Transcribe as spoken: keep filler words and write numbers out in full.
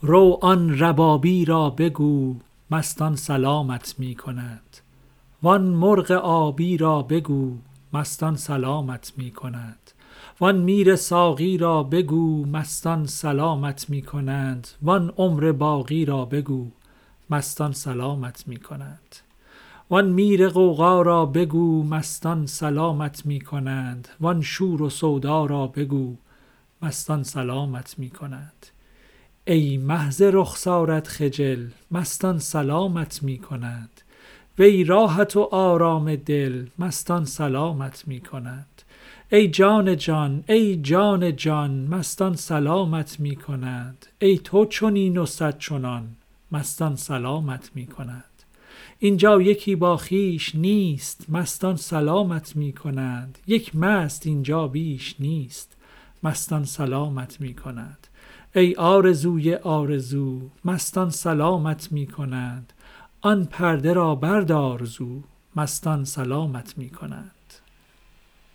رو آن ربابی را بگو مستان سلامت می کند. وان مرغ آبی را بگو مستان سلامت می کند. وان میر ساقی را بگو مستان سلامت می کنند. وان عمر باقی را بگو مستان سلامت می کنند. وان میر غوغا را بگو مستان سلامت می کنند. وان شور و سودا را بگو مستان سلامت می کنند. ای مه ز رخسارت خجل مستان سلامت می کنند. وی راحت و آرام دل مستان سلامت می کنند. ای جان جان ای جان جان مستان سلامت می کنند. ای تو چنین و صد چنان مستان سلامت می کنند. اینجا یکی با خویش نیست مستان سلامت می کنند. یک مست اینجا بیش نیست مستان سلامت می کنند. ای آرزوی آرزو مستان سلامت می کنند. آن پرده را بردار زو مستان سلامت می کنند.